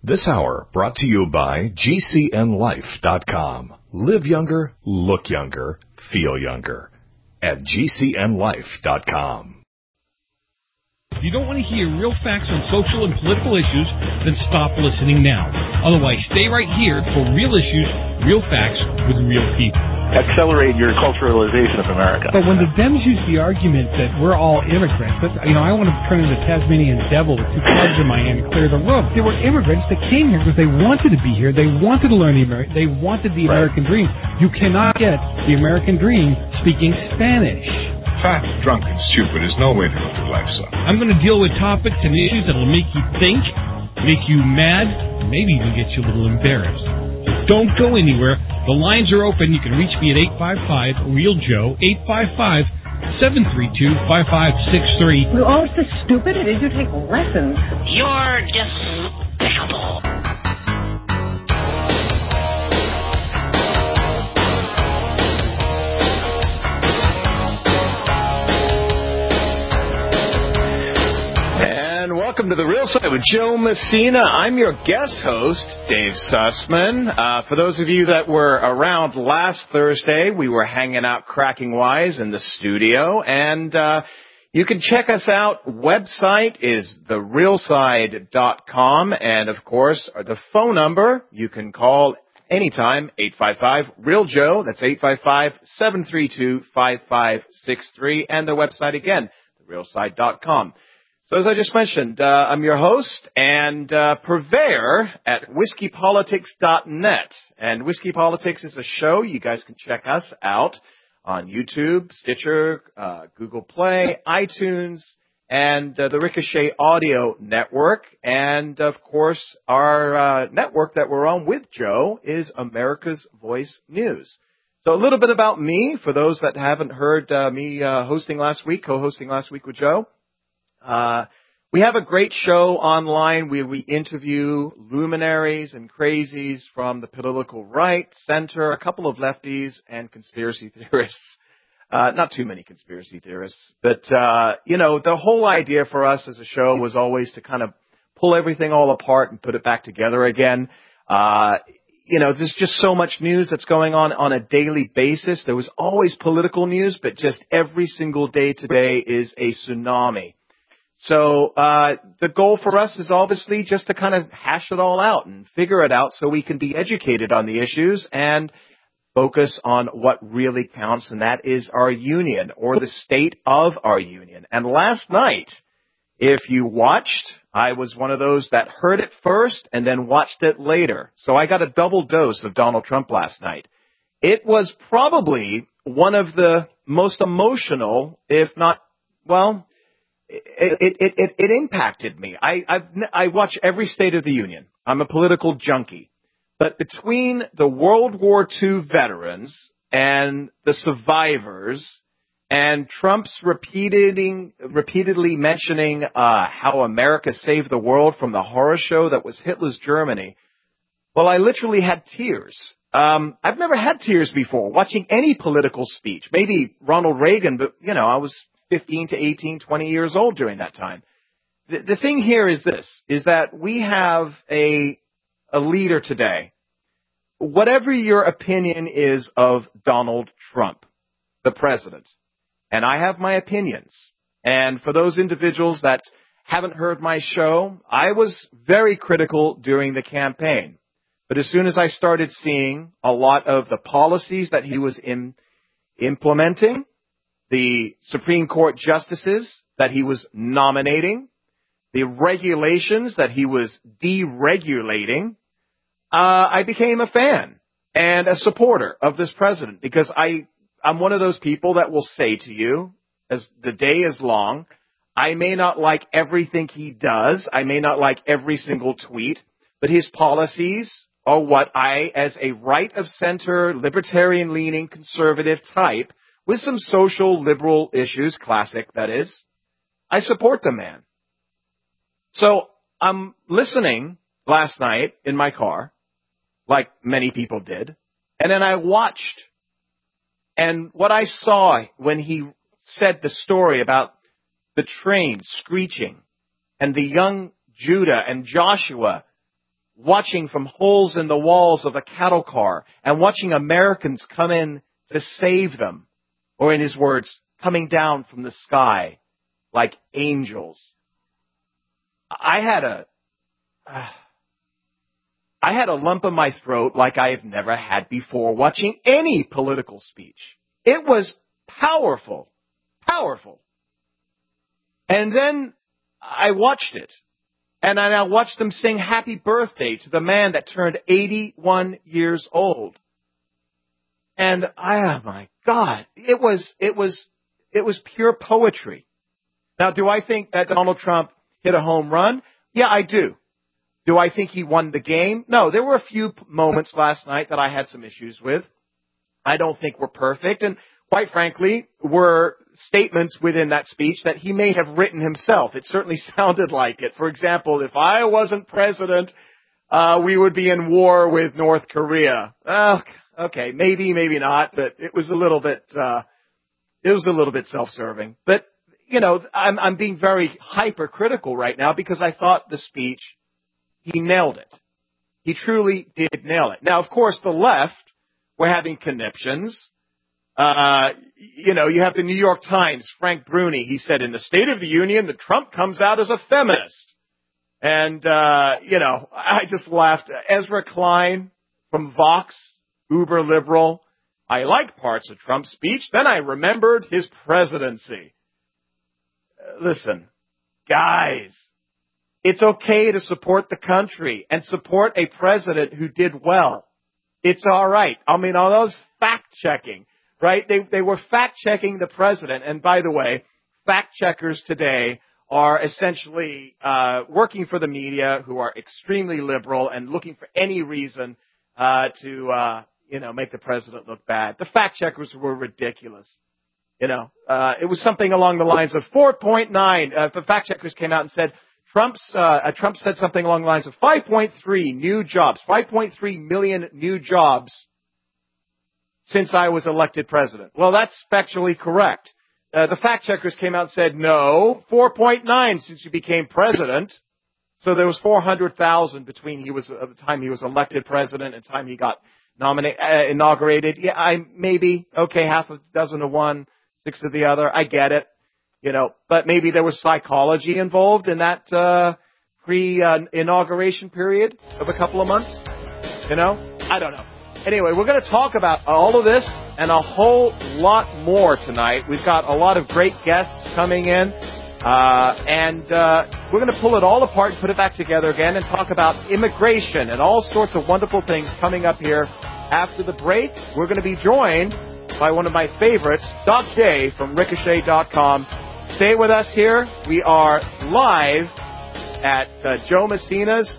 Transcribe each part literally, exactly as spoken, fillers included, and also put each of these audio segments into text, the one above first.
This hour brought to you by G C N life dot com. Live younger, look younger, feel younger at G C N life dot com. If you don't want to hear real facts on social and political issues, then stop listening now. Otherwise, stay right here for real issues, real facts with real people. Accelerate your culturalization of America. But when the Dems use the argument that we're all immigrants, that's, you know, I want to turn into Tasmanian devil with two clubs in my hand and clear the room. They were immigrants that came here because they wanted to be here. They wanted to learn the American. They wanted the Right. American dream. You cannot get the American dream speaking Spanish. Fat, drunk, and stupid is no way to live your life, son. I'm going to deal with topics and issues that will make you think, make you mad, and maybe even get you a little embarrassed. So don't go anywhere. The lines are open. You can reach me at eight five five, real joe, eight five five, seven three two, five five six three. We're all so stupid. Did you take lessons? You're despicable. Welcome to The Real Side with Joe Messina. I'm your guest host, Dave Sussman. Uh, for those of you that were around last Thursday, we were hanging out cracking wise in the studio, and uh, you can check us out. Website is the real side dot com, and of course, the phone number you can call anytime, eight five five, real joe. That's eight five five, seven three two, five five six three, and the website again, the real side dot com. So as I just mentioned, uh, I'm your host and uh, purveyor at whiskey politics dot net. And Whiskey Politics is a show. You guys can check us out on YouTube, Stitcher, uh, Google Play, iTunes, and uh, the Ricochet Audio Network. And, of course, our uh, network that we're on with Joe is America's Voice News. So a little bit about me, for those that haven't heard uh, me uh, hosting last week, co-hosting last week with Joe. Uh, we have a great show online where we interview luminaries and crazies from the political right, center, a couple of lefties, and conspiracy theorists. Uh, not too many conspiracy theorists, but, uh, you know, the whole idea for us as a show was always to kind of pull everything all apart and put it back together again. Uh, you know, there's just so much news that's going on on a daily basis. There was always political news, but just every single day today is a tsunami. So uh the goal for us is obviously just to kind of hash it all out and figure it out so we can be educated on the issues and focus on what really counts, and that is our union, or the state of our union. And last night, if you watched, I was one of those that heard it first and then watched it later. So I got a double dose of Donald Trump last night. It was probably one of the most emotional, if not, well, It, it, it, it, it impacted me. I, I've, I watch every State of the Union. I'm a political junkie. But between the World War Two veterans and the survivors and Trump's repeating, repeatedly mentioning uh, how America saved the world from the horror show that was Hitler's Germany, well, I literally had tears. Um, I've never had tears before watching any political speech. Maybe Ronald Reagan, but, you know, I was fifteen to eighteen, twenty years old during that time. The, the thing here is this, is that we have a, a leader today. Whatever your opinion is of Donald Trump, the president, and I have my opinions. And for those individuals that haven't heard my show, I was very critical during the campaign. But as soon as I started seeing a lot of the policies that he was in, implementing, the Supreme Court justices that he was nominating, the regulations that he was deregulating, uh, I became a fan and a supporter of this president, because I, I'm one of those people that will say to you, as the day is long, I may not like everything he does, I may not like every single tweet, but his policies are what I, as a right-of-center, libertarian-leaning, conservative type, with some social liberal issues, classic that is, I support the man. So I'm listening last night in my car, like many people did, and then I watched. And what I saw when he said the story about the train screeching and the young Judah and Joshua watching from holes in the walls of a cattle car and watching Americans come in to save them, or in his words, coming down from the sky like angels. I had a, uh, I had a lump in my throat like I have never had before watching any political speech. It was powerful, powerful. And then I watched it, and I watched them sing happy birthday to the man that turned eighty-one years old. And I, oh my God, it was, it was, it was pure poetry. Now, do I think that Donald Trump hit a home run? Yeah, I do. Do I think he won the game? No, there were a few moments last night that I had some issues with. I don't think we're perfect. And quite frankly, were statements within that speech that he may have written himself. It certainly sounded like it. For example, if I wasn't president, uh, we would be in war with North Korea. Oh, okay, maybe, maybe not, but it was a little bit, uh, it was a little bit self-serving. But, you know, I'm, I'm being very hypercritical right now because I thought the speech, he nailed it. He truly did nail it. Now, of course, the left were having conniptions. Uh, you know, you have the New York Times, Frank Bruni. He said in the State of the Union that Trump comes out as a feminist. And, uh, you know, I just laughed. Ezra Klein from Vox, uber liberal. I liked parts of Trump's speech. Then I remembered his presidency. Uh, listen, guys, it's okay to support the country and support a president who did well. It's all right. I mean, all those fact-checking, right? They they were fact-checking the president. And by the way, fact-checkers today are essentially uh working for the media who are extremely liberal and looking for any reason uh to, uh you know, make the president look bad. The fact-checkers were ridiculous. You know, uh it was something along the lines of four point nine. Uh, the fact-checkers came out and said, Trump's, uh, Trump said something along the lines of five point three new jobs, five point three million new jobs since I was elected president. Well, that's factually correct. Uh, the fact checkers came out and said, no, four point nine since you became president. So there was four hundred thousand between he was, uh, the time he was elected president and the time he got nominated, uh, inaugurated. Yeah, I, maybe, okay, half a dozen of one, six of the other. I get it. You know, but maybe there was psychology involved in that uh, pre-inauguration uh, period of a couple of months. You know, I don't know. Anyway, we're going to talk about all of this and a whole lot more tonight. We've got a lot of great guests coming in, uh, and uh, we're going to pull it all apart and put it back together again and talk about immigration and all sorts of wonderful things coming up here after the break. We're going to be joined by one of my favorites, Doc J from Ricochet dot com. Stay with us here. We are live at uh, Joe Messina's.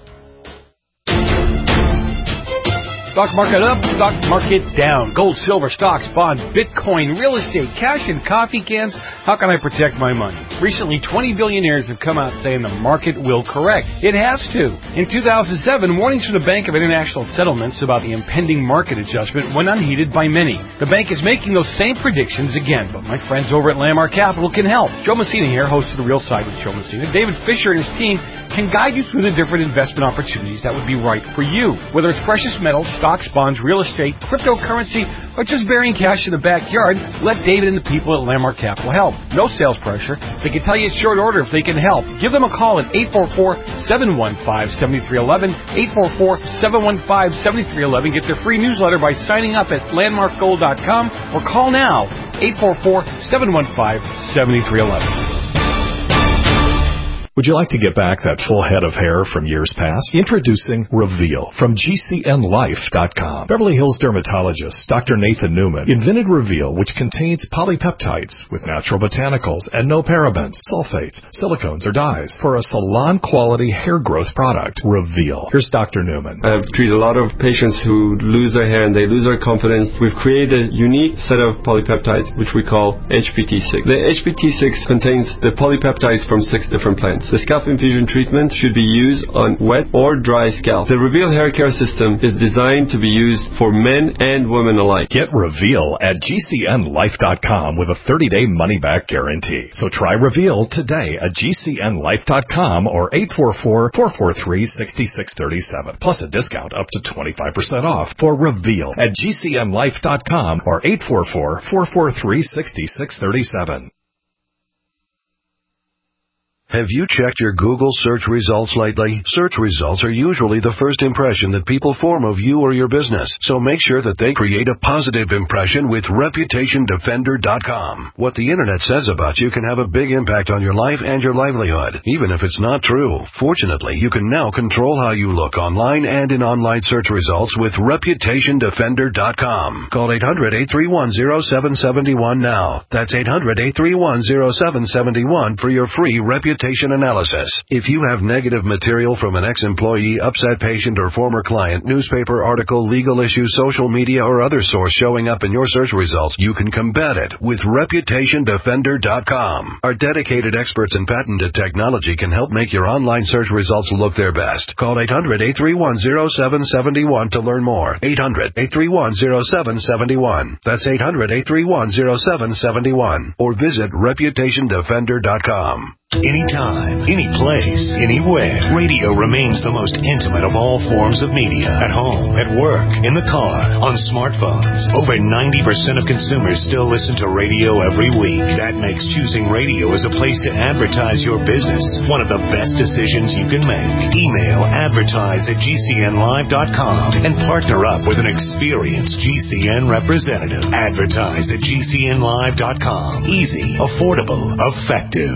Stock market up, stock market down. Gold, silver, stocks, bonds, Bitcoin, real estate, cash, and coffee cans. How can I protect my money? Recently, twenty billionaires have come out saying the market will correct. It has to. In two thousand seven, warnings from the Bank of International Settlements about the impending market adjustment went unheeded by many. The bank is making those same predictions again, but my friends over at Landmark Capital can help. Joe Messina here, host of The Real Side with Joe Messina. David Fisher and his team can guide you through the different investment opportunities that would be right for you. Whether it's precious metals, stocks, bonds, real estate, cryptocurrency, or just burying cash in the backyard, let David and the people at Landmark Capital help. No sales pressure. They can tell you at short order if they can help. Give them a call at eight four four, seven one five, seven three one one, eight four four, seven one five, seven three one one. Get their free newsletter by signing up at landmark gold dot com or call now, eight four four, seven one five, seven three one one. Would you like to get back that full head of hair from years past? Introducing Reveal from G C N life dot com. Beverly Hills dermatologist Doctor Nathan Newman invented Reveal, which contains polypeptides with natural botanicals and no parabens, sulfates, silicones, or dyes for a salon-quality hair growth product. Reveal. Here's Doctor Newman. I've treated a lot of patients who lose their hair and they lose their confidence. We've created a unique set of polypeptides, which we call H P T six. The H P T six contains the polypeptides from six different plants. The scalp infusion treatment should be used on wet or dry scalp. The Reveal Hair Care System is designed to be used for men and women alike. Get Reveal at G C N life dot com with a thirty-day money-back guarantee. So try Reveal today at G C N life dot com or eight four four, four four three, six six three seven. Plus a discount up to twenty-five percent off for Reveal at G C N life dot com or eight four four, four four three, six six three seven. Have you checked your Google search results lately? Search results are usually the first impression that people form of you or your business, so make sure that they create a positive impression with reputation defender dot com. What the internet says about you can have a big impact on your life and your livelihood, even if it's not true. Fortunately, you can now control how you look online and in online search results with reputation defender dot com. Call eight hundred, eight three one, zero seven seven one now. That's eight hundred, eight three one, zero seven seven one for your free reputation analysis. If you have negative material from an ex-employee, upset patient, or former client, newspaper article, legal issue, social media, or other source showing up in your search results, you can combat it with reputation defender dot com. Our dedicated experts in patented technology can help make your online search results look their best. Call eight hundred, eight three one, zero seven seven one to learn more. eight hundred, eight three one, zero seven seven one. That's eight hundred, eight three one, zero seven seven one. Or visit reputation defender dot com. Anytime, any place, anywhere, radio remains the most intimate of all forms of media. At home, at work, in the car, on smartphones. Over ninety percent of consumers still listen to radio every week. That makes choosing radio as a place to advertise your business one of the best decisions you can make. Email advertise at G C N live dot com and partner up with an experienced G C N representative. Advertise at G C N live dot com. Easy, affordable, effective.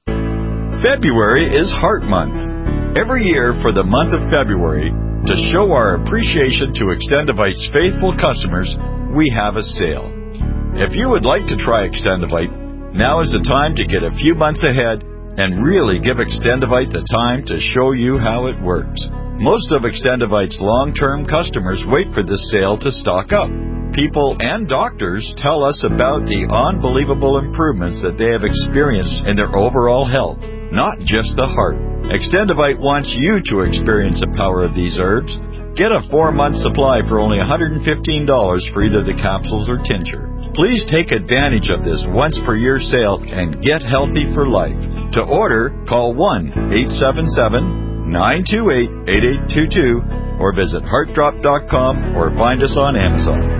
February is Heart Month. Every year for the month of February, to show our appreciation to Extendivite's faithful customers, we have a sale. If you would like to try Extendivite, now is the time to get a few months ahead and really give Extendivite the time to show you how it works. Most of Extendivite's long-term customers wait for this sale to stock up. People and doctors tell us about the unbelievable improvements that they have experienced in their overall health, not just the heart. Extendivite wants you to experience the power of these herbs. Get a four-month supply for only one hundred fifteen dollars for either the capsules or tincture. Please take advantage of this once-per-year sale and get healthy for life. To order, call one eight seven seven, nine two eight, eight eight two two or visit heart drop dot com or find us on Amazon.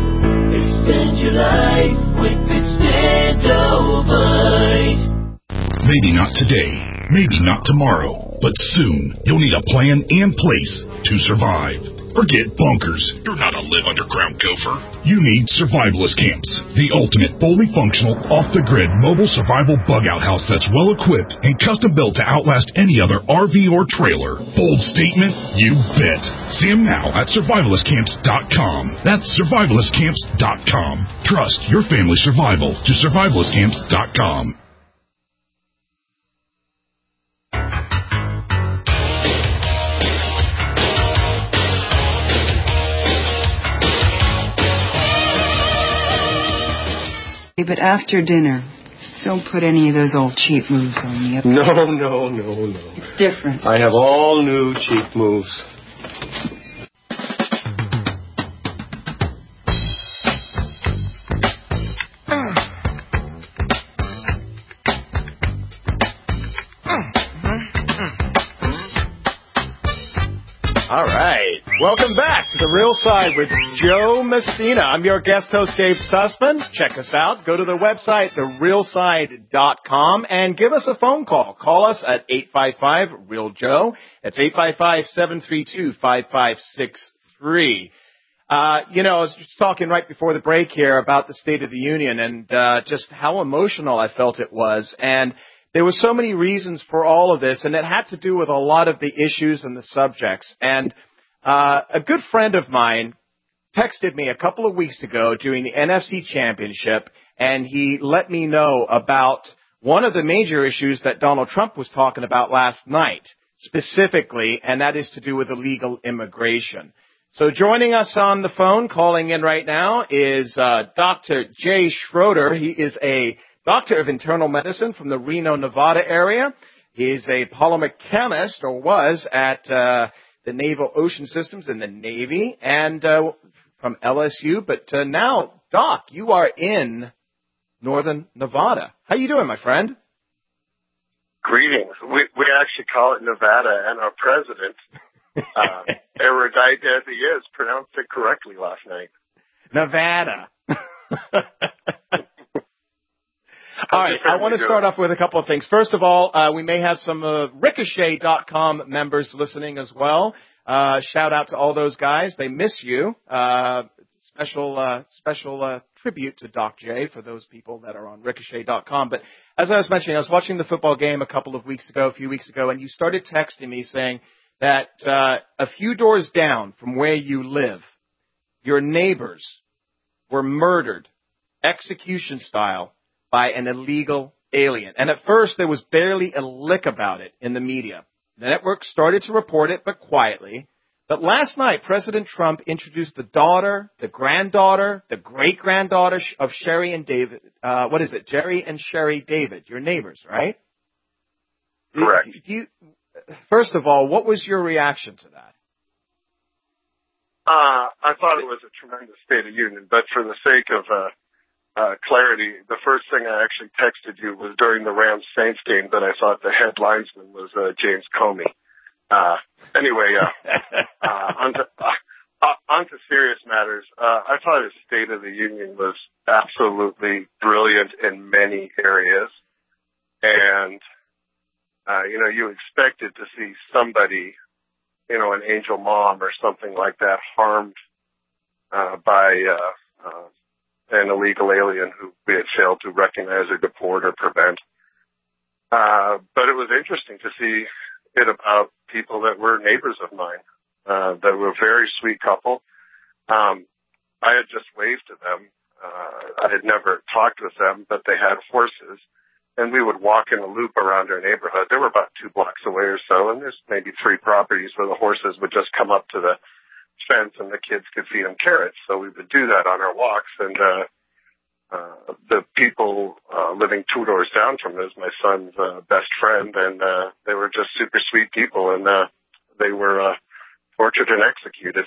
Extend your life with Extendivite. Maybe not today, maybe not tomorrow, but soon you'll need a plan and place to survive. Forget bunkers. You're not a live underground gopher. You need Survivalist Camps, the ultimate fully functional, off-the-grid mobile survival bug-out house that's well-equipped and custom-built to outlast any other R V or trailer. Bold statement? You bet. See them now at survivalist camps dot com. That's survivalist camps dot com. Trust your family's survival to survivalist camps dot com. But after dinner, don't put any of those old cheap moves on me. Okay? No, no, no, no. It's different. I have all new cheap moves. All right. Welcome back to The Real Side with Joe Messina. I'm your guest host, Dave Sussman. Check us out. Go to the website, the real side dot com, and give us a phone call. Call us at eight five five, real joe. That's eight five five, seven three two, five five six three. Uh, you know, I was just talking right before the break here about the State of the Union and uh, just how emotional I felt it was. And there were so many reasons for all of this, and it had to do with a lot of the issues and the subjects. And uh, a good friend of mine texted me a couple of weeks ago during the N F C Championship, and he let me know about one of the major issues that Donald Trump was talking about last night, specifically, and that is to do with illegal immigration. So joining us on the phone, calling in right now, is uh, Doctor Jay Schroeder. He is a doctor of internal medicine from the Reno, Nevada area. He's a polymer chemist, or was, at uh, the Naval Ocean Systems in the Navy, and uh, from L S U. But uh, now, Doc, you are in northern Nevada. How you doing, my friend? Greetings. We we actually call it Nevada, and our president, uh, erudite as he is, pronounced it correctly last night. Nevada. All right, I want to start off with a couple of things. First of all, uh, we may have some uh, Ricochet dot com members listening as well. Uh, shout out to all those guys. They miss you. Uh, special uh, special uh, tribute to Doc J for those people that are on Ricochet dot com. But as I was mentioning, I was watching the football game a couple of weeks ago, a few weeks ago, and you started texting me saying that uh, a few doors down from where you live, your neighbors were murdered, execution style, by an illegal alien. And at first, there was barely a lick about it in the media. The network started to report it, but quietly. But last night, President Trump introduced the daughter, the granddaughter, the great-granddaughter of Sherry and David. Uh, what is it? Jerry and Sherry David, your neighbors, right? Correct. Do you, first of all, what was your reaction to that? Uh, I thought it was a tremendous State of Union, but for the sake of uh, uh, clarity, the first thing I actually texted you was during the Rams-Saints game that I thought the head linesman was uh, James Comey. Uh, anyway, uh, uh, on, to, uh, on to serious matters. Uh, I thought his State of the Union was absolutely brilliant in many areas. And, uh, you know, you expected to see somebody, you know, an angel mom or something like that harmed uh, by uh, uh, an illegal alien who we had failed to recognize or deport or prevent. Uh, but it was interesting to see it about people that were neighbors of mine, uh, that were a very sweet couple. Um, I had just waved to them. Uh, I had never talked with them, but they had horses, and we would walk in a loop around our neighborhood. They were about two blocks away or so, and there's maybe three properties where the horses would just come up to the fence and the kids could feed them carrots. So we would do that on our walks, and uh, uh, the people uh, living two doors down from us, my son's uh, best friend, and uh, they were just super sweet people, and uh, they were uh, tortured and executed.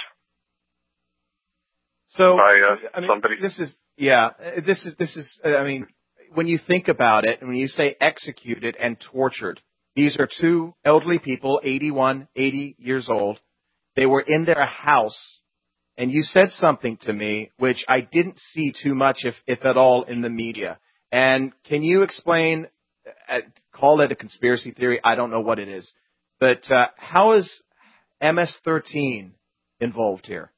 So, by uh, I mean, somebody. This is, yeah, this is, this is, I mean, when you think about it, and when you say executed and tortured, these are two elderly people, eighty-one, eighty years old. They were in their house, and you said something to me which I didn't see too much, if, if at all, in the media. And can you explain, uh, call it a conspiracy theory, I don't know what it is, but uh, how is M S thirteen involved here?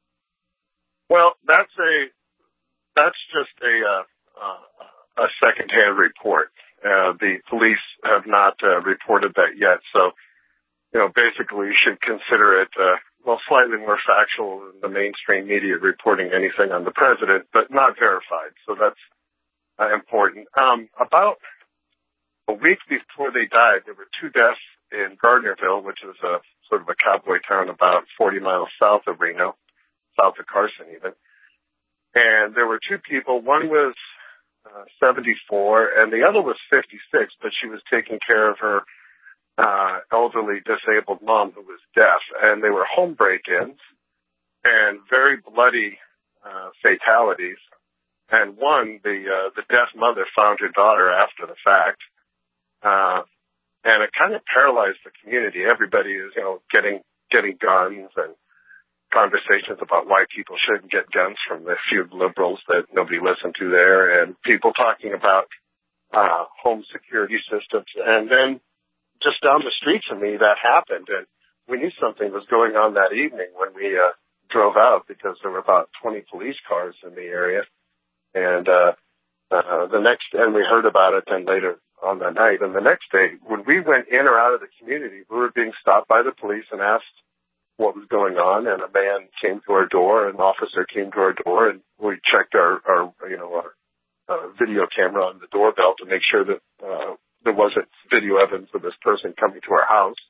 Well, that's a that's just a uh, uh, a secondhand report. Uh, the police have not uh, reported that yet, so you know, basically, you should consider it uh, well slightly more factual than the mainstream media reporting anything on the president, but not verified. So that's uh, important. Um, about a week before they died, there were two deaths in Gardnerville, which is a sort of a cowboy town about forty miles south of Reno, south of Carson even. And there were two people. One was uh, seventy-four, and the other was fifty-six, but she was taking care of her uh, elderly disabled mom who was deaf. And they were home break-ins and very bloody uh, fatalities. And one, the uh, the deaf mother found her daughter after the fact. Uh, and it kind of paralyzed the community. Everybody is, you know, getting getting guns and conversations about why people shouldn't get guns from the few liberals that nobody listened to there, and people talking about uh, home security systems. And then just down the street from me, that happened, and we knew something was going on that evening when we uh, drove out, because there were about twenty police cars in the area. And uh, uh, the next, and we heard about it then later on that night. And the next day, when we went in or out of the community, we were being stopped by the police and asked what was going on, and a man came to our door, an officer came to our door, and we checked our, our you know, our uh, video camera on the doorbell to make sure that uh, there wasn't video evidence of this person coming to our house.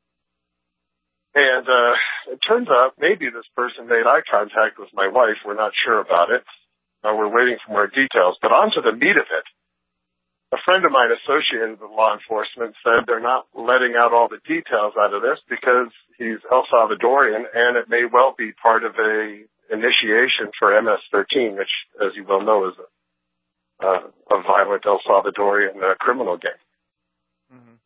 And uh, it turns out maybe this person made eye contact with my wife. We're not sure about it. Uh, we're waiting for more details. But on to the meat of it. a friend of mine associated with law enforcement said they're not letting out all the details out of this because he's El Salvadorian, and it may well be part of a initiation for M S thirteen, which, as you well know, is a, uh, a violent El Salvadorian uh, criminal gang. Mm-hmm.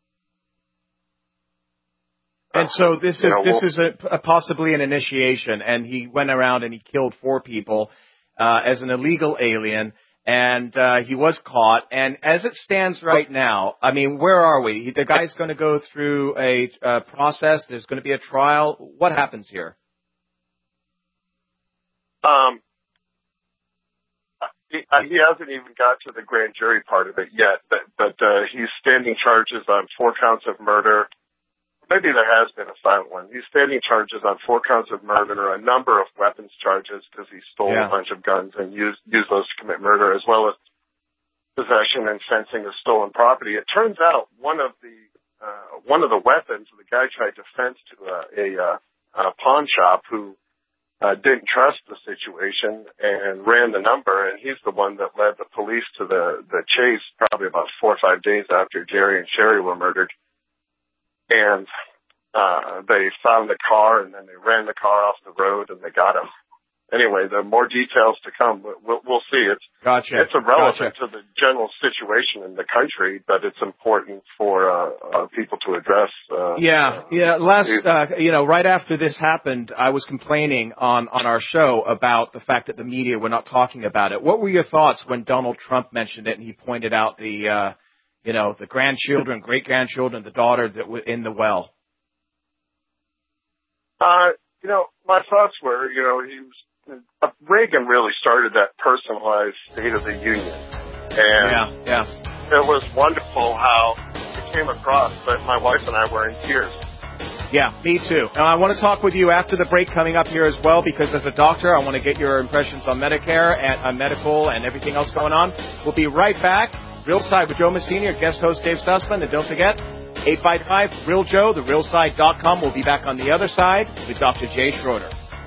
And so this is, you know, this is a, a possibly an initiation, and he went around and he killed four people uh, as an illegal alien. And uh, he was caught. And as it stands right now, I mean, where are we? The guy's going to go through a uh, process. There's going to be a trial. What happens here? Um, he, he hasn't even got to the grand jury part of it yet, but, but uh, he's standing charges on four counts of murder. Maybe there has been a silent one. He's standing charges on four counts of murder, a number of weapons charges because he stole yeah. a bunch of guns and used, used those to commit murder, as well as possession and fencing of stolen property. It turns out one of the uh, one of the weapons the guy tried to fence to a, a, a pawn shop who uh, didn't trust the situation and ran the number, and he's the one that led the police to the, the chase probably about four or five days after Jerry and Sherry were murdered. And uh, they found the car, and then they ran the car off the road, and they got him. Anyway, there are more details to come. We'll, we'll see. It's gotcha. It's irrelevant gotcha. to the general situation in the country, but it's important for uh, uh, people to address. Uh, yeah, yeah. Last, uh, you know, right after this happened, I was complaining on on our show about the fact that the media were not talking about it. What were your thoughts when Donald Trump mentioned it and he pointed out the uh, you know, the grandchildren, great-grandchildren, the daughter that was in the well? Uh, you know, my thoughts were, you know, he was, uh, Reagan really started that personalized State of the Union. And yeah, yeah. it was wonderful how it came across, but my wife and I were in tears. Yeah, me too. Now, I want to talk with you after the break coming up here as well, because as a doctor, I want to get your impressions on Medicare and on medical and everything else going on. We'll be right back. Real Side with Joe Messina, your guest host Dave Sussman. And don't forget, eight five five, real joe, the real side dot com. We'll be back on the other side with Doctor Jay Schroeder.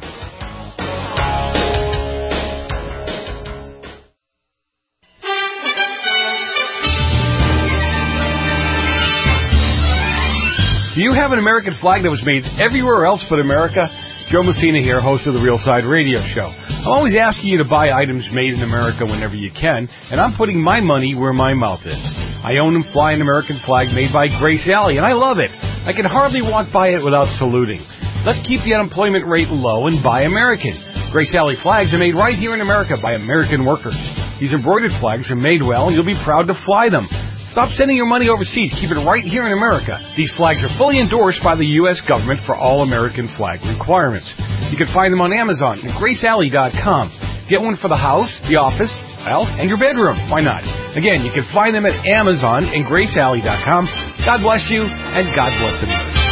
Do you have an American flag that was made everywhere else but America? Joe Messina here, host of the Real Side Radio Show. I'm always asking you to buy items made in America whenever you can, and I'm putting my money where my mouth is. I own and fly an American flag made by Grace Alley, and I love it. I can hardly walk by it without saluting. Let's keep the unemployment rate low and buy American. Grace Alley flags are made right here in America by American workers. These embroidered flags are made well, and you'll be proud to fly them. Stop sending your money overseas. Keep it right here in America. These flags are fully endorsed by the U S government for all American flag requirements. You can find them on Amazon and grace alley dot com. Get one for the house, the office, well, and your bedroom. Why not? Again, you can find them at Amazon and grace alley dot com. God bless you, and God bless America.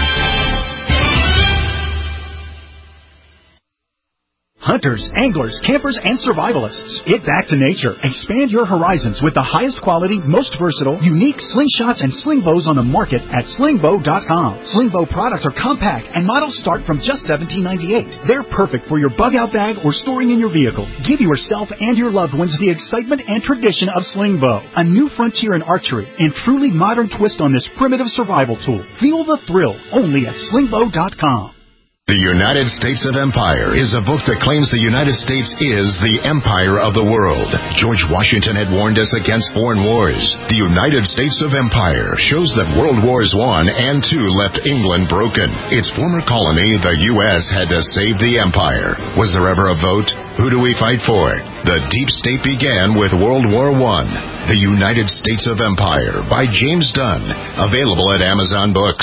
Hunters, anglers, campers, and survivalists. Get back to nature. Expand your horizons with the highest quality, most versatile, unique slingshots and sling bows on the market at sling bow dot com. Sling bow products are compact and models start from just seventeen ninety-eight. They're perfect for your bug out bag or storing in your vehicle. Give yourself and your loved ones the excitement and tradition of sling bow, a new frontier in archery and truly modern twist on this primitive survival tool. Feel the thrill only at sling bow dot com. The United States of Empire is a book that claims the United States is the empire of the world. George Washington had warned us against foreign wars. The United States of Empire shows that World Wars One and Two left England broken. Its former colony, the U S, had to save the empire. Was there ever a vote? Who do we fight for? The deep state began with World War One. The United States of Empire by James Dunn. Available at Amazon Books.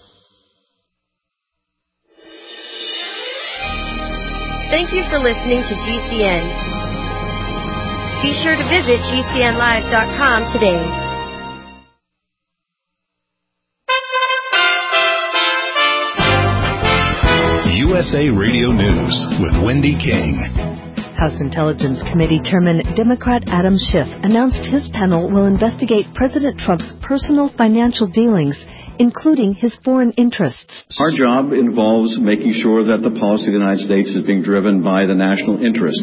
Thank you for listening to G C N. Be sure to visit G C N live dot com today. U S A Radio News with Wendy King. House Intelligence Committee Chairman Democrat Adam Schiff announced his panel will investigate President Trump's personal financial dealings, including his foreign interests. Our job involves making sure that the policy of the United States is being driven by the national interest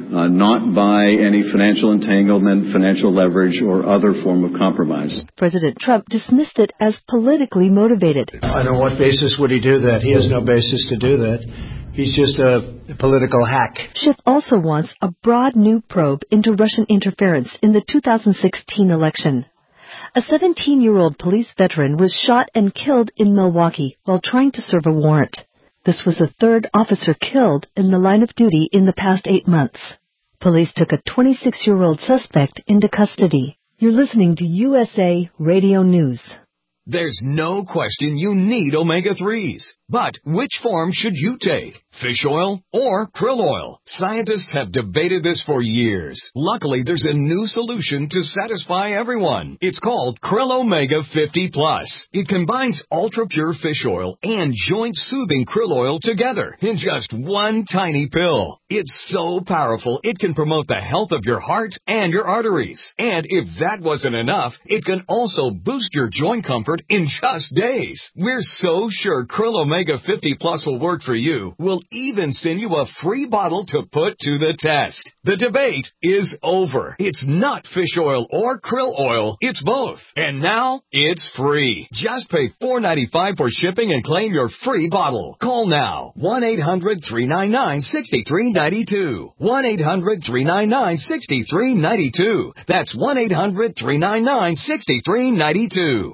uh, not by any financial entanglement, financial leverage, or other form of compromise. President Trump dismissed it as politically motivated. I don't know what basis would he do that. He has no basis to do that. He's just a political hack. Schiff also wants a broad new probe into Russian interference in the two thousand sixteen election. A seventeen-year-old police veteran was shot and killed in Milwaukee while trying to serve a warrant. This was the third officer killed in the line of duty in the past eight months. Police took a twenty-six-year-old suspect into custody. You're listening to U S A Radio News. There's no question you need omega threes. But which form should you take? Fish oil or krill oil? Scientists have debated this for years. Luckily, there's a new solution to satisfy everyone. It's called Krill Omega fifty plus. It combines ultra-pure fish oil and joint-soothing krill oil together in just one tiny pill. It's so powerful, it can promote the health of your heart and your arteries. And if that wasn't enough, it can also boost your joint comfort in just days. We're so sure Krill Omega fifty plus will work for you. We'll even send you a free bottle to put to the test. The debate is over. It's not fish oil or krill oil. It's both. And now it's free. Just pay four dollars and ninety-five cents for shipping and claim your free bottle. Call now. one eight hundred three nine nine six three nine two. one eight hundred three nine nine six three nine two. That's one eight hundred three nine nine six three nine two.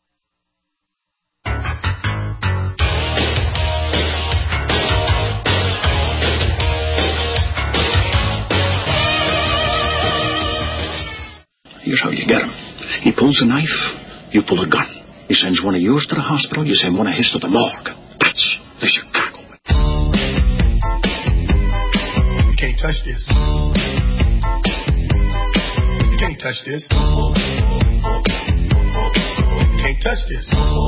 Here's how you get him. He pulls a knife, you pull a gun. He sends one of yours to the hospital, you send one of his to the morgue. That's the Chicago way. You can't touch this. You can't touch this. You can't touch this.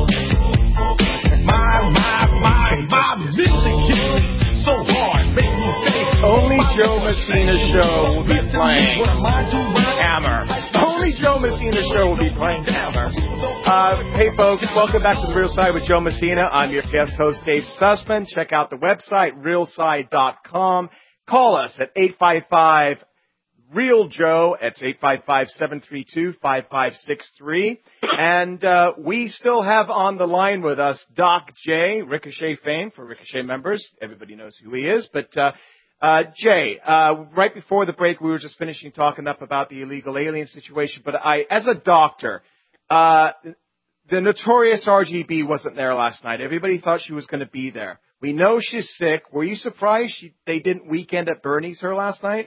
My, my, my, my music hits so hard, makes me say. Only Joe Messina Show will be playing Hammer. Only Joe Messina Show will be playing Hammer. Uh, hey, folks, welcome back to The Real Side with Joe Messina. I'm your guest host, Dave Sussman. Check out the website, real side dot com. Call us at eight five five, real joe. That's eight five five, seven three two, five five six three. And uh, we still have on the line with us Doc J, Ricochet fame for Ricochet members. Everybody knows who he is, but... Uh, Uh, Jay, uh, right before the break, we were just finishing talking up about the illegal alien situation, but I, as a doctor, uh, the notorious R G B wasn't there last night. Everybody thought she was going to be there. We know she's sick. Were you surprised she, they didn't weekend at Bernie's her last night?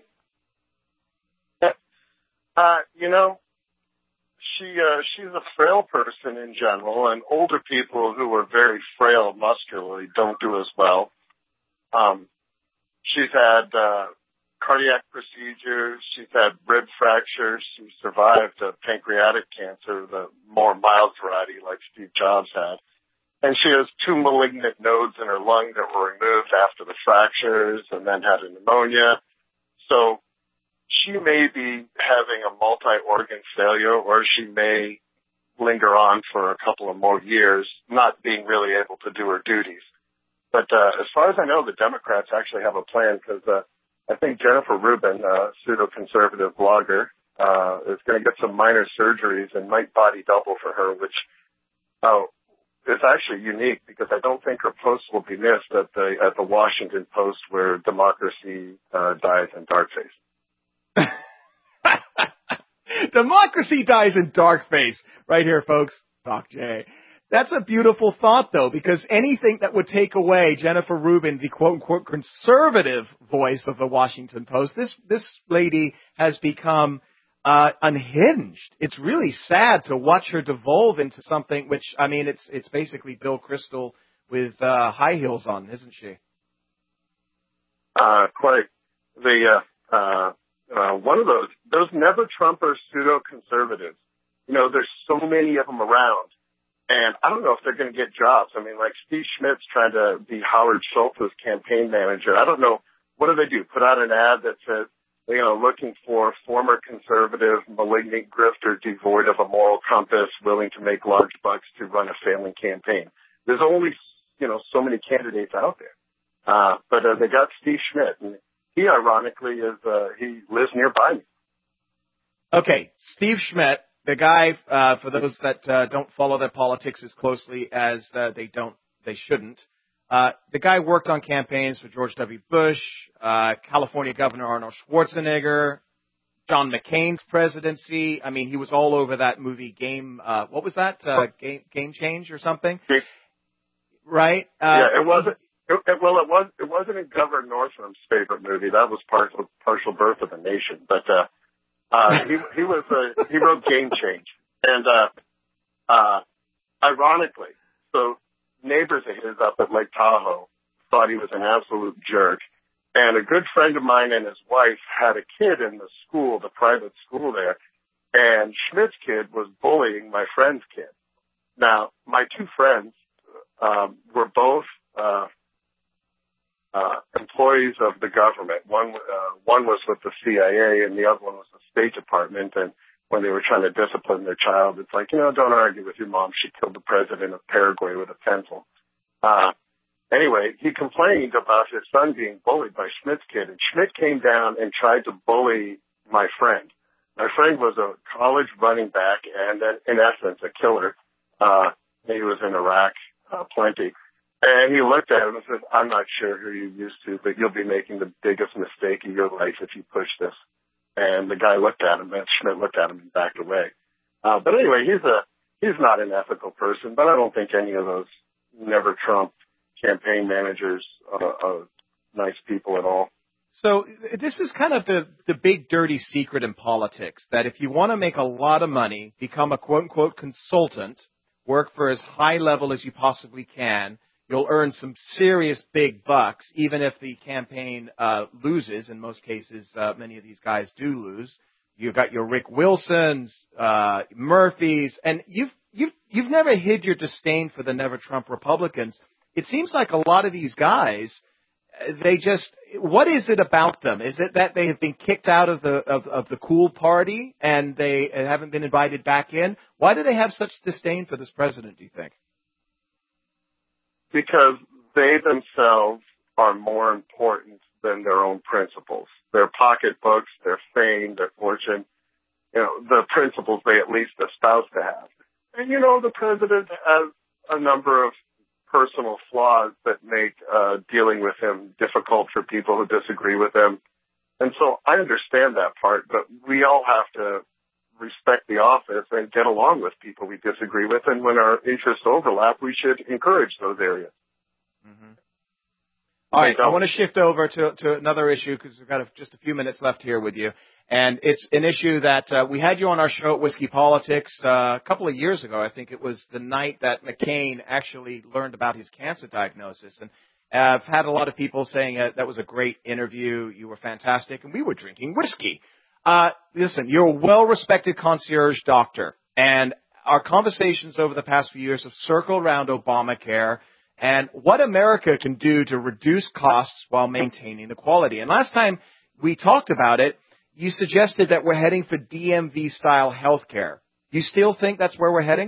Uh, you know, she, uh, she's a frail person in general, and older people who are very frail muscularly don't do as well. Um, She's had uh, cardiac procedures. She's had rib fractures. She survived uh, pancreatic cancer, the more mild variety like Steve Jobs had. And she has two malignant nodes in her lung that were removed after the fractures and then had a pneumonia. So she may be having a multi-organ failure, or she may linger on for a couple of more years, not being really able to do her duties. But uh, as far as I know, the Democrats actually have a plan because uh, I think Jennifer Rubin, a pseudo-conservative blogger, uh, is going to get some minor surgeries and might body double for her, which uh, is actually unique because I don't think her post will be missed at the at the Washington Post where democracy uh, dies in dark face. Democracy dies in dark face. Right here, folks. Doc J. That's a beautiful thought, though, because anything that would take away Jennifer Rubin, the quote-unquote conservative voice of the Washington Post, this this lady has become uh, unhinged. It's really sad to watch her devolve into something which, I mean, it's it's basically Bill Kristol with uh, high heels on, isn't she? Uh, quite. The uh, uh, uh, one of those, those never Trumpers pseudo-conservatives. You know, there's so many of them around. And I don't know if they're going to get jobs. I mean, like Steve Schmidt's trying to be Howard Schultz's campaign manager. I don't know. What do they do? Put out an ad that says, you know, looking for former conservative, malignant grifter devoid of a moral compass, willing to make large bucks to run a failing campaign. There's only, you know, so many candidates out there. Uh, but uh, they got Steve Schmidt, and he ironically is, uh, he lives nearby me. Okay, Steve Schmidt, the guy, uh, for those that uh, don't follow their politics as closely as uh, they don't, they shouldn't, uh, the guy worked on campaigns for George W. Bush, uh, California Governor Arnold Schwarzenegger, John McCain's presidency. I mean, he was all over that movie Game, uh, what was that? Uh, Game, Game Change or something? Right? Uh, yeah, it wasn't, it, it, well, it was, it wasn't in Governor Northam's favorite movie. That was Partial, Partial Birth of a Nation. But, uh, uh, he, he was, uh, he wrote Game Change. And, uh, uh, ironically, so neighbors of his up at Lake Tahoe thought he was an absolute jerk. And a good friend of mine and his wife had a kid in the school, the private school there, and Schmidt's kid was bullying my friend's kid. Now, my two friends um, were both uh, uh, employees of the government. One uh, one was with the C I A, and the other one was the State Department. And when they were trying to discipline their child, it's like, you know, don't argue with your mom. She killed the president of Paraguay with a pencil. Uh, Anyway, he complained about his son being bullied by Schmidt's kid, and Schmidt came down and tried to bully my friend. My friend was a college running back and, in essence, a killer. Uh, he was in Iraq uh, plenty. And he looked at him and said, I'm not sure who you're used to, but you'll be making the biggest mistake of your life if you push this. And the guy looked at him, and Schmidt looked at him and backed away. Uh, but anyway, he's a he's not an ethical person, but I don't think any of those never Trump campaign managers are, are nice people at all. So this is kind of the, the big dirty secret in politics, that if you want to make a lot of money, become a quote-unquote consultant, work for as high level as you possibly can, you'll earn some serious big bucks, even if the campaign uh, loses. In most cases, uh, many of these guys do lose. You've got your Rick Wilsons, uh, Murphys, and you've, you've, you've never hid your disdain for the Never Trump Republicans. It seems like a lot of these guys, they just, what is it about them? Is it that they have been kicked out of the of, of the cool party and they haven't been invited back in? Why do they have such disdain for this president, do you think? Because they themselves are more important than their own principles. Their pocketbooks, their fame, their fortune, you know, the principles they at least espouse to have. And, you know, the president has a number of personal flaws that make uh, dealing with him difficult for people who disagree with him. And so I understand that part, but we all have to respect the office and get along with people we disagree with. And when our interests overlap, we should encourage those areas. Mm-hmm. All right, I want to shift over to, to another issue because we've got a, just a few minutes left here with you. And it's an issue that uh, we had you on our show at Whiskey Politics uh, a couple of years ago. I think it was the night that McCain actually learned about his cancer diagnosis. And uh, I've had a lot of people saying uh, that was a great interview. You were fantastic. And we were drinking whiskey. Uh, listen, you're a well-respected concierge doctor. And our conversations over the past few years have circled around Obamacare and what America can do to reduce costs while maintaining the quality. And last time we talked about it, you suggested that we're heading for D M V-style health care. Do you still think that's where we're heading?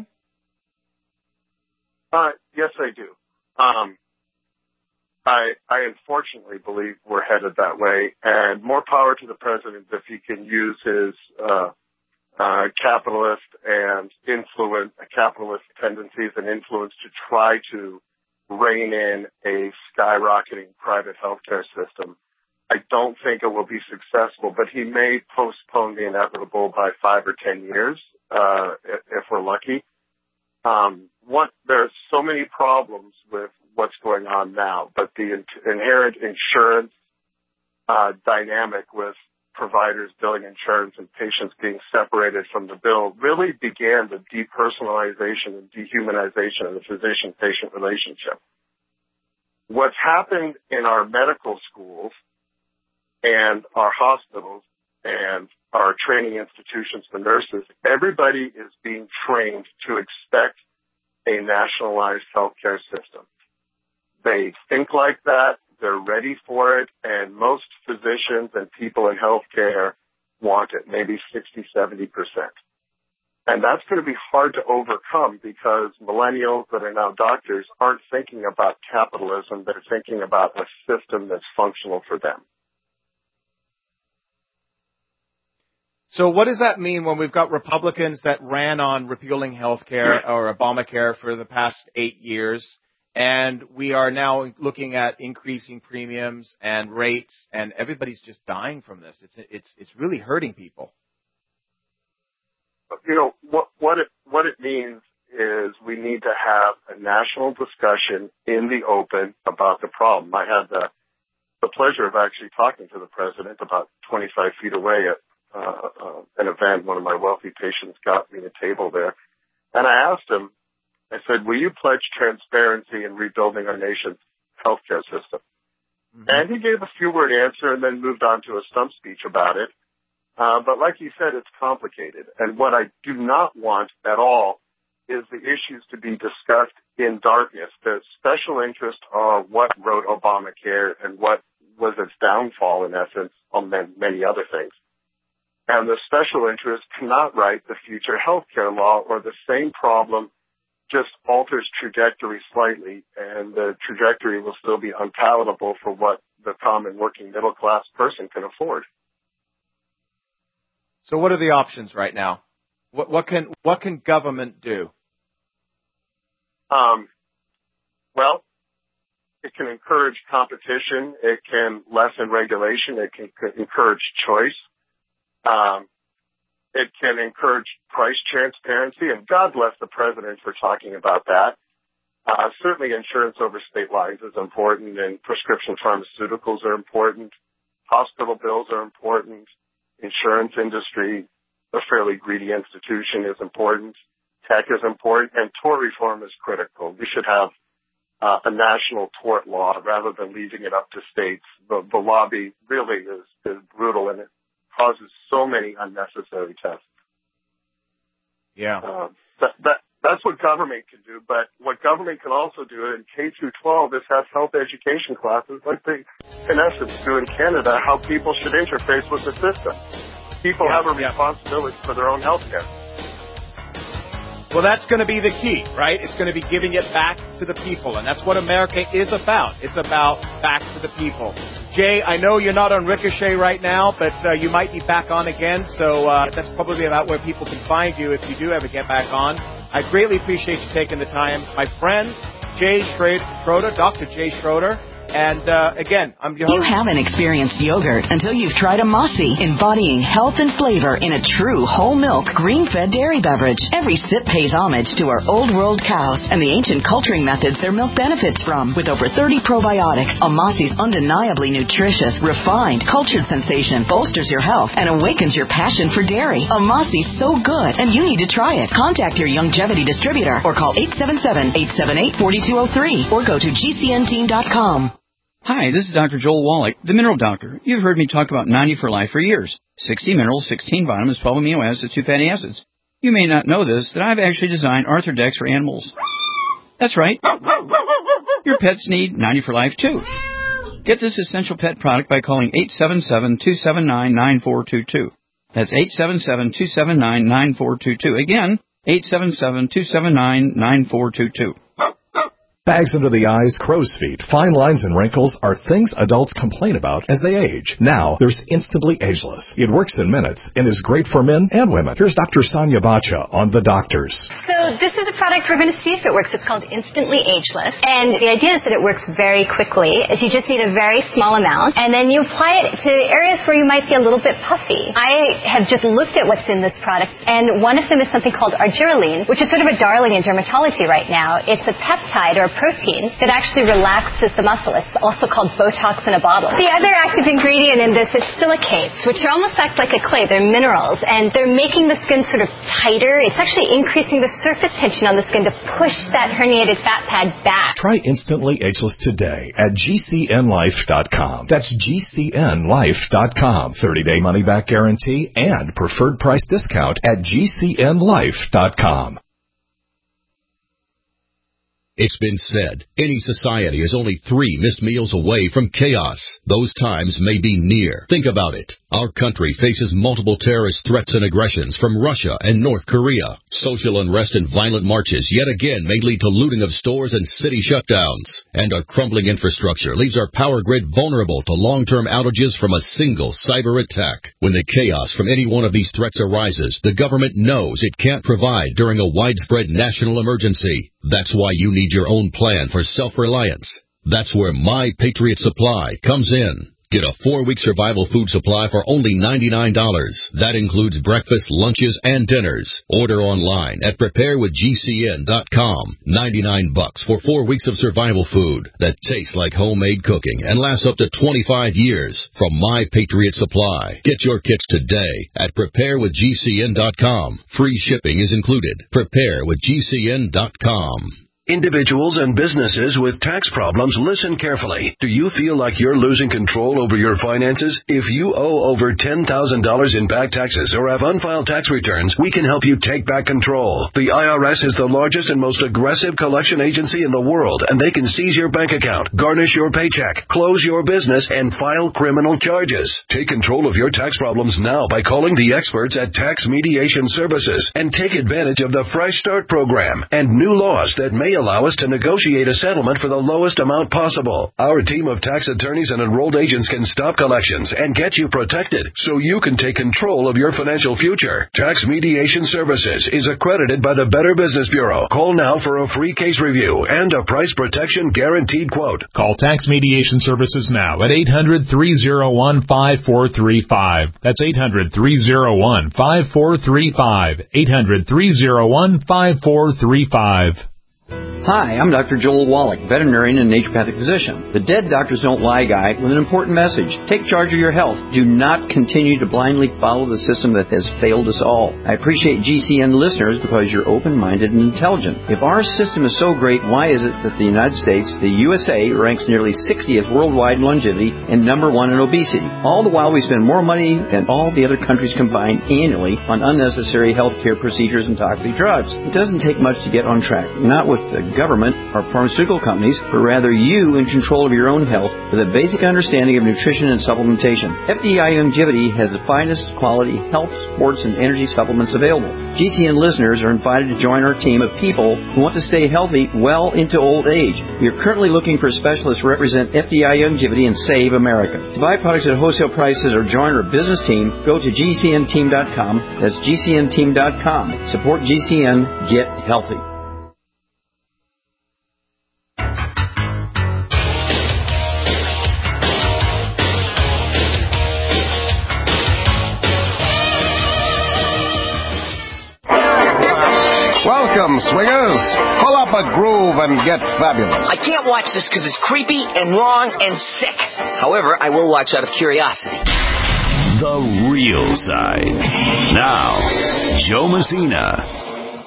Uh, yes, I do. Um, I, I unfortunately believe we're headed that way, and more power to the president if he can use his uh, uh, capitalist and influence, capitalist tendencies and influence to try to rein in a skyrocketing private healthcare system. I don't think it will be successful, but he may postpone the inevitable by five or ten years, uh, if we're lucky. Um, what, there's so many problems with what's going on now, but the in- inherent insurance, uh, dynamic with providers billing insurance and patients being separated from the bill really began the depersonalization and dehumanization of the physician-patient relationship. What's happened in our medical schools and our hospitals and our training institutions for nurses, everybody is being trained to expect a nationalized healthcare system. They think like that, they're ready for it, and most physicians and people in healthcare want it, maybe sixty, seventy percent. And that's going to be hard to overcome because millennials that are now doctors aren't thinking about capitalism, they're thinking about a system that's functional for them. So what does that mean when we've got Republicans that ran on repealing health care or Obamacare for the past eight years, and we are now looking at increasing premiums and rates, and everybody's just dying from this? It's it's it's really hurting people. You know, what what it what it means is we need to have a national discussion in the open about the problem. I had the the pleasure of actually talking to the president about twenty-five feet away at Uh, uh, an event. One of my wealthy patients got me a table there. And I asked him, I said, will you pledge transparency in rebuilding our nation's healthcare system? Mm-hmm. And he gave a few word answer and then moved on to a stump speech about it. Uh, but like he said, it's complicated. And what I do not want at all is the issues to be discussed in darkness. The special interests are what wrote Obamacare and what was its downfall, in essence, on many other things. And the special interest cannot write the future health care law, or the same problem just alters trajectory slightly, and the trajectory will still be unpalatable for what the common working middle class person can afford. So what are the options right now? What, what can what can government do? Um, well, it can encourage competition. It can lessen regulation. It can encourage choice. Um, it can encourage price transparency, and God bless the president for talking about that. Uh, certainly insurance over state lines is important, and prescription pharmaceuticals are important. Hospital bills are important. Insurance industry, a fairly greedy institution, is important. Tech is important, and tort reform is critical. We should have uh, a national tort law rather than leaving it up to states. The, the lobby really is, is brutal, and it causes so many unnecessary tests. Yeah. Um, that, that, that's what government can do, but what government can also do in K through twelve is have health education classes like they, in essence, do in Canada, how people should interface with the system. People yeah, have a yeah. responsibility for their own health care. Well, that's going to be the key, right? It's going to be giving it back to the people, and that's what America is about. It's about back to the people. Jay, I know you're not on Ricochet right now, but uh, you might be back on again, so uh, that's probably about where people can find you if you do ever get back on. I greatly appreciate you taking the time. My friend, Jay Schroeder, Doctor Jay Schroeder. And, uh, again, I'm your host. You haven't experienced yogurt until you've tried a Mossy, embodying health and flavor in a true whole milk, green-fed dairy beverage. Every sip pays homage to our old world cows and the ancient culturing methods their milk benefits from. With over thirty probiotics, a Mossy's undeniably nutritious, refined, cultured sensation bolsters your health and awakens your passion for dairy. A Mossy's so good, and you need to try it. Contact your Youngevity distributor or call eight seven seven, eight seven eight, four two zero three or go to G C N team dot com. Hi, this is Doctor Joel Wallach, the Mineral Doctor. You've heard me talk about ninety for Life for years. sixty minerals, sixteen vitamins, twelve amino acids, two fatty acids. You may not know this, that I've actually designed Arthrodex for animals. That's right. Your pets need ninety for Life, too. Get this essential pet product by calling eight seven seven, two seven nine, nine four two two. That's eight seven seven, two seven nine, nine four two two. Again, eight seven seven, two seven nine, nine four two two. Bags under the eyes, crow's feet, fine lines, and wrinkles are things adults complain about as they age. Now, there's Instantly Ageless. It works in minutes and is great for men and women. Here's Doctor Sonia Bacha on The Doctors. So this is a product we're going to see if it works. It's called Instantly Ageless. And the idea is that it works very quickly. Is you just need a very small amount, and then you apply it to areas where you might be a little bit puffy. I have just looked at what's in this product, and one of them is something called argireline, which is sort of a darling in dermatology right now. It's a peptide or a protein that actually relaxes the muscle. It's also called Botox in a bottle. The other active ingredient in this is silicates, which almost act like a clay. They're minerals, and they're making the skin sort of tighter. It's actually increasing the surface tension on the skin to push that herniated fat pad back. Try Instantly Ageless today at G C N life dot com. That's G C N life dot com. thirty-day money-back guarantee and preferred price discount at G C N life dot com. It's been said, any society is only three missed meals away from chaos. Those times may be near. Think about it. Our country faces multiple terrorist threats and aggressions from Russia and North Korea. Social unrest and violent marches yet again may lead to looting of stores and city shutdowns. And our crumbling infrastructure leaves our power grid vulnerable to long-term outages from a single cyber attack. When the chaos from any one of these threats arises, the government knows it can't provide during a widespread national emergency. That's why you need your own plan for self-reliance. That's where My Patriot Supply comes in. Get a four-week survival food supply for only ninety-nine dollars. That includes breakfast, lunches, and dinners. Order online at prepare with G C N dot com. ninety-nine bucks for four weeks of survival food that tastes like homemade cooking and lasts up to twenty-five years from My Patriot Supply. Get your kits today at prepare with G C N dot com. Free shipping is included. prepare with G C N dot com. Individuals and businesses with tax problems, listen carefully. Do you feel like you're losing control over your finances? If you owe over ten thousand dollars in back taxes or have unfiled tax returns, we can help you take back control. The I R S is the largest and most aggressive collection agency in the world, and they can seize your bank account, garnish your paycheck, close your business, and file criminal charges. Take control of your tax problems now by calling the experts at Tax Mediation Services and take advantage of the Fresh Start program and new laws that may allow us to negotiate a settlement for the lowest amount possible. Our team of tax attorneys and enrolled agents can stop collections and get you protected so you can take control of your financial future. Tax Mediation Services is accredited by the Better Business Bureau. Call now for a free case review and a price protection guaranteed quote. Call Tax Mediation Services now at eight hundred, three oh one, five four three five. That's eight hundred, three oh one, five four three five. eight hundred, three oh one, five four three five. Hi, I'm Doctor Joel Wallach, veterinarian and naturopathic physician. The Dead Doctors Don't Lie guy with an important message. Take charge of your health. Do not continue to blindly follow the system that has failed us all. I appreciate G C N listeners because you're open-minded and intelligent. If our system is so great, why is it that the United States, the U S A, ranks nearly sixtieth worldwide in longevity and number one in obesity? All the while we spend more money than all the other countries combined annually on unnecessary health care procedures and toxic drugs. It doesn't take much to get on track. Not with the government or pharmaceutical companies, but rather you in control of your own health with a basic understanding of nutrition and supplementation. F D I Longevity has the finest quality health, sports, and energy supplements available. G C N listeners are invited to join our team of people who want to stay healthy well into old age. We are currently looking for specialists to represent F D I Longevity and Save America. To buy products at wholesale prices or join our business team, go to G C N team dot com. That's G C N team dot com. Support G C N. Get healthy. Welcome, swingers. Pull up a groove and get fabulous. I can't watch this because it's creepy and wrong and sick. However, I will watch out of curiosity. The Real Side. Now, Joe Messina.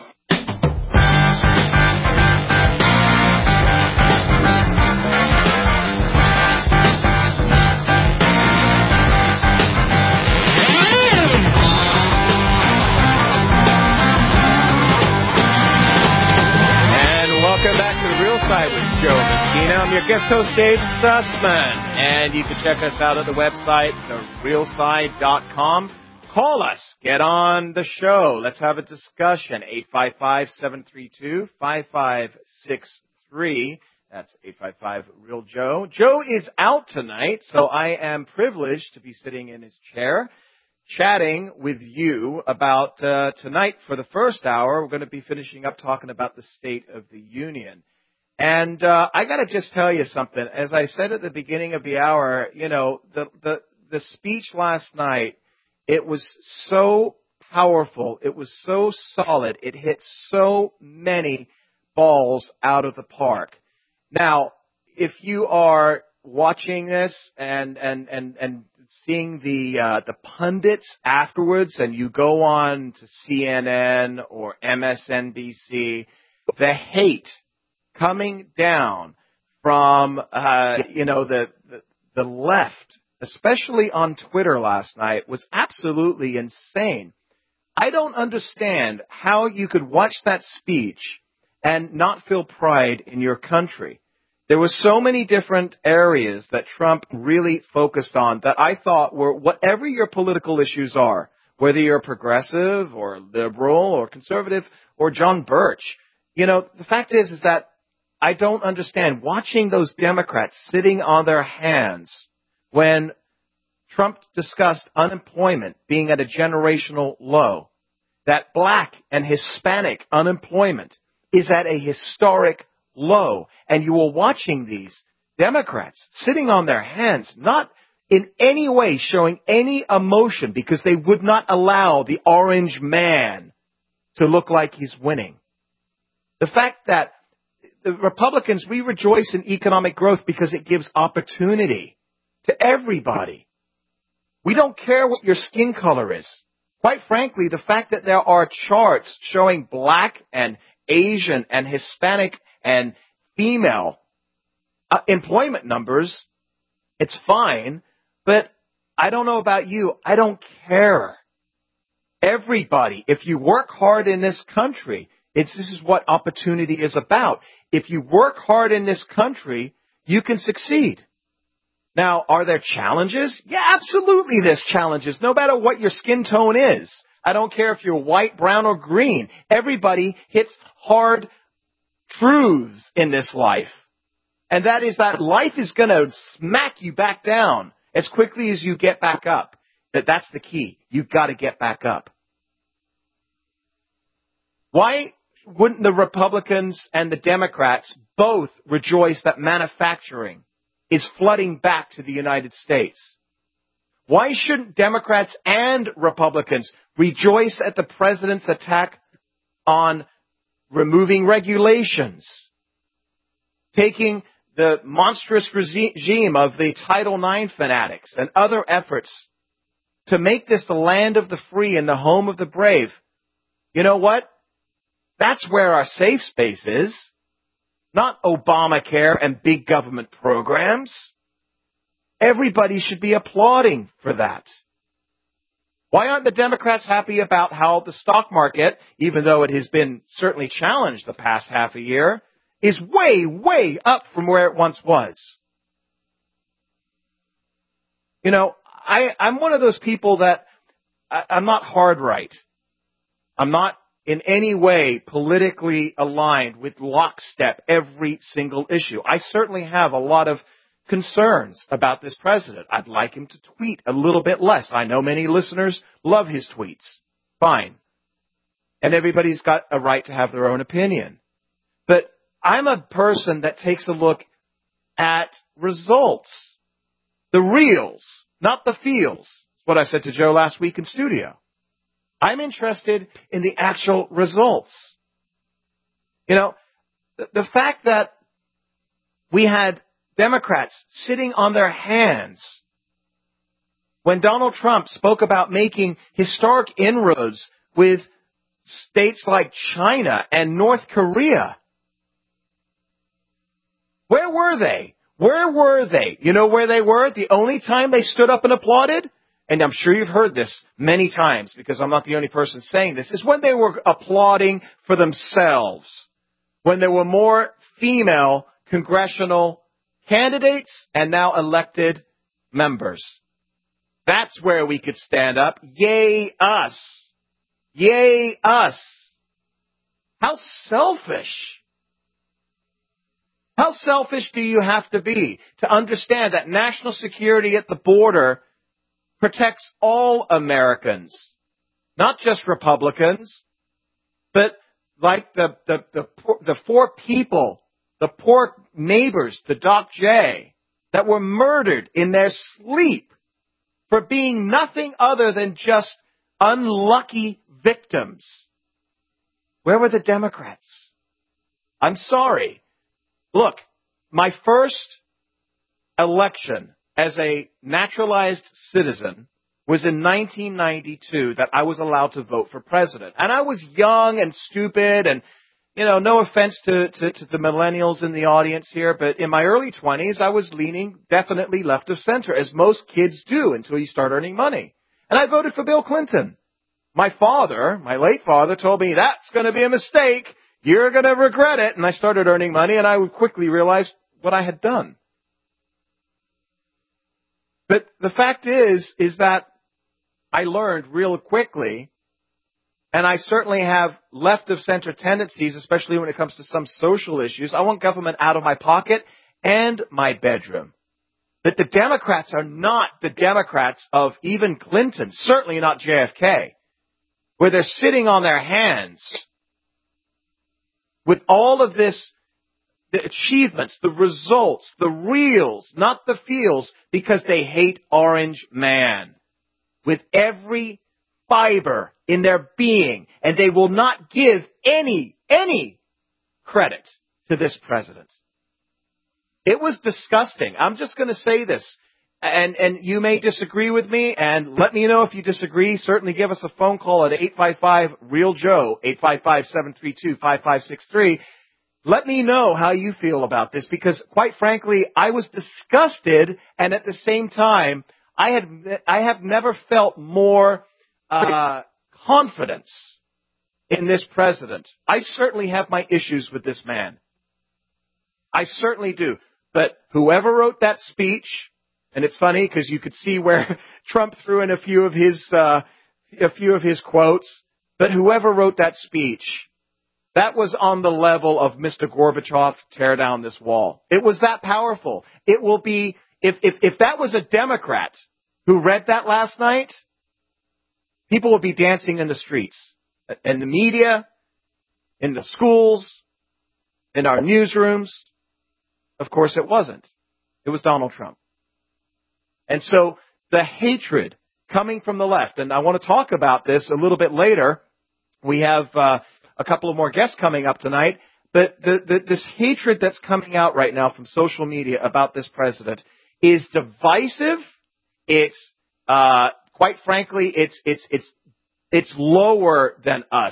With Joe Messina. I'm your guest host, Dave Sussman, and you can check us out at the website, the real side dot com. Call us. Get on the show. Let's have a discussion. eight five five, seven three two, five five six three. That's eight five five, real Joe. Joe is out tonight, so I am privileged to be sitting in his chair, chatting with you about uh, tonight for the first hour. We're going to be finishing up talking about the State of the Union. And uh, I got to just tell you something. As I said at the beginning of the hour, you know, the, the the speech last night, it was so powerful. It was so solid. It hit so many balls out of the park. Now, if you are watching this and and and and seeing the uh, the pundits afterwards, and you go on to C N N or M S N B C, the hate coming down from, uh, you know, the, the, the left, especially on Twitter last night, was absolutely insane. I don't understand how you could watch that speech and not feel pride in your country. There were so many different areas that Trump really focused on that I thought were whatever your political issues are, whether you're progressive or liberal or conservative or John Birch. You know, the fact is, is that I don't understand watching those Democrats sitting on their hands when Trump discussed unemployment being at a generational low, that black and Hispanic unemployment is at a historic low. And you were watching these Democrats sitting on their hands, not in any way showing any emotion because they would not allow the orange man to look like he's winning. The fact that the Republicans, we rejoice in economic growth because it gives opportunity to everybody. We don't care what your skin color is. Quite frankly, the fact that there are charts showing black and Asian and Hispanic and female uh, employment numbers, it's fine, but I don't know about you. I don't care. Everybody, if you work hard in this country, it's, this is what opportunity is about. If you work hard in this country, you can succeed. Now, are there challenges? Yeah, absolutely there's challenges, no matter what your skin tone is. I don't care if you're white, brown, or green. Everybody hits hard truths in this life. And that is that life is going to smack you back down as quickly as you get back up. That that's the key. You've got to get back up. Why wouldn't the Republicans and the Democrats both rejoice that manufacturing is flooding back to the United States? Why shouldn't Democrats and Republicans rejoice at the president's attack on removing regulations, taking the monstrous regime of the Title nine fanatics and other efforts to make this the land of the free and the home of the brave? You know what? That's where our safe space is, not Obamacare and big government programs. Everybody should be applauding for that. Why aren't the Democrats happy about how the stock market, even though it has been certainly challenged the past half a year, is way, way up from where it once was? You know, I, I'm one of those people that I, I'm not hard right. I'm not in any way politically aligned with lockstep every single issue. I certainly have a lot of concerns about this president. I'd like him to tweet a little bit less. I know many listeners love his tweets. Fine. And everybody's got a right to have their own opinion. But I'm a person that takes a look at results. The reals, not the feels. That's what I said to Joe last week in studio. I'm interested in the actual results. You know, the, the fact that we had Democrats sitting on their hands when Donald Trump spoke about making historic inroads with states like China and North Korea. Where were they? Where were they? You know where they were? The only time they stood up and applauded, and I'm sure you've heard this many times because I'm not the only person saying this, is when they were applauding for themselves, when there were more female congressional candidates and now elected members. That's where we could stand up. Yay us. Yay us. How selfish. How selfish do you have to be to understand that national security at the border protects all Americans, not just Republicans, but like the, the, the, the four people, the poor neighbors, the Doc J, that were murdered in their sleep for being nothing other than just unlucky victims. Where were the Democrats? I'm sorry. Look, my first election as a naturalized citizen was in nineteen ninety-two that I was allowed to vote for president. And I was young and stupid and, you know, no offense to, to, to the millennials in the audience here, but in my early twenties, I was leaning definitely left of center, as most kids do until you start earning money. And I voted for Bill Clinton. My father, my late father, told me that's going to be a mistake. you're going to regret it. And I started earning money, and I would quickly realize what I had done. But the fact is, is that I learned real quickly, and I certainly have left-of-center tendencies, especially when it comes to some social issues. I want government out of my pocket and my bedroom. That the Democrats are not the Democrats of even Clinton, certainly not J F K, where they're sitting on their hands with all of this, the achievements, the results, the reals, not the feels, because they hate Orange Man with every fiber in their being, and they will not give any, any credit to this president. It was disgusting. I'm just going to say this, and, and you may disagree with me, and let me know if you disagree. Certainly give us a phone call at eight five five, REAL Joe, eight five five, seven three two, five five six three. Let me know how you feel about this, because quite frankly, I was disgusted, and at the same time, I had I have never felt more uh, confidence in this president. I certainly have my issues with this man. I certainly do. But whoever wrote that speech, and it's funny because you could see where Trump threw in a few of his uh, a few of his quotes. But whoever wrote that speech, that was on the level of Mister Gorbachev, tear down this wall. It was that powerful. It will be, if if if that was a Democrat who read that last night, people would be dancing in the streets, in the media, in the schools, in our newsrooms. Of course it wasn't. It was Donald Trump. And so the hatred coming from the left, and I want to talk about this a little bit later. We have uh, a couple of more guests coming up tonight. But the, the, this hatred that's coming out right now from social media about this president is divisive. It's, uh, quite frankly, it's, it's, it's, it's lower than us.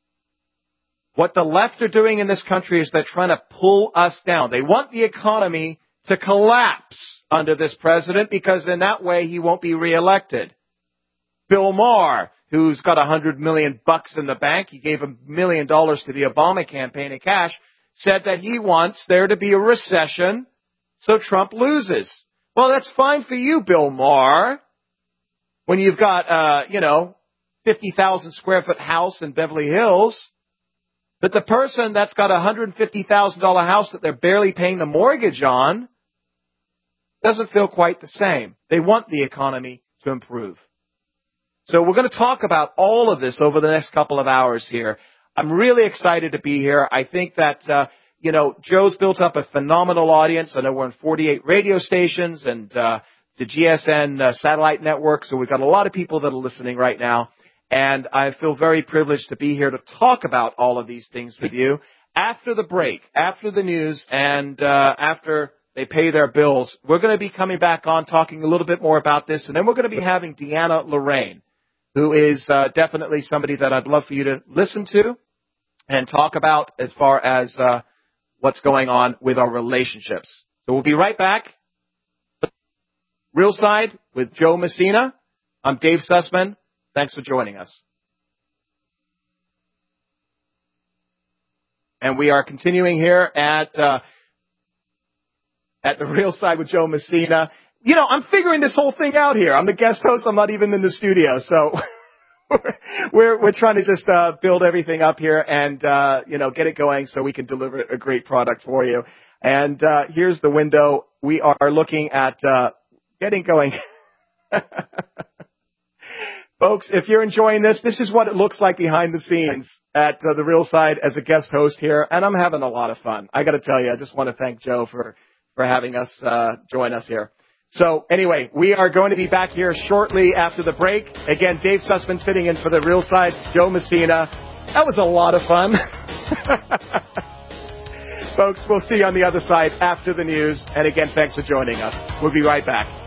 What the left are doing in this country is they're trying to pull us down. They want the economy to collapse under this president because in that way he won't be reelected. Bill Maher, who's got a hundred million bucks in the bank, he gave a million dollars to the Obama campaign in cash, said that he wants there to be a recession so Trump loses. Well, that's fine for you, Bill Maher, when you've got, uh, you know, fifty thousand square foot house in Beverly Hills. But the person that's got a one hundred fifty thousand dollars house that they're barely paying the mortgage on doesn't feel quite the same. They want the economy to improve. So we're going to talk about all of this over the next couple of hours here. I'm really excited to be here. I think that, uh, you know, Joe's built up a phenomenal audience. I know we're on forty-eight radio stations and uh, the G S N uh, satellite network, so we've got a lot of people that are listening right now. And I feel very privileged to be here to talk about all of these things with you after the break, after the news, and uh, after they pay their bills. We're going to be coming back on talking a little bit more about this, and then we're going to be having Deanna Lorraine, who is uh, definitely somebody that I'd love for you to listen to and talk about as far as uh, what's going on with our relationships. So we'll be right back. Real Side with Joe Messina. I'm Dave Sussman. Thanks for joining us. And we are continuing here at uh, at the Real Side with Joe Messina. You know, I'm figuring this whole thing out here. I'm the guest host. I'm not even in the studio, so we're we're trying to just uh, build everything up here and uh, you know get it going so we can deliver a great product for you. And uh, here's the window. We are looking at uh, getting going. Folks, if you're enjoying this, this is what it looks like behind the scenes at uh, the Real Side as a guest host here, and I'm having a lot of fun. I got to tell you, I just want to thank Joe for for having us uh, join us here. So anyway, we are going to be back here shortly after the break. Again, Dave Sussman sitting in for the Real Side, Joe Messina. That was a lot of fun. Folks, we'll see you on the other side after the news. And again, thanks for joining us. We'll be right back.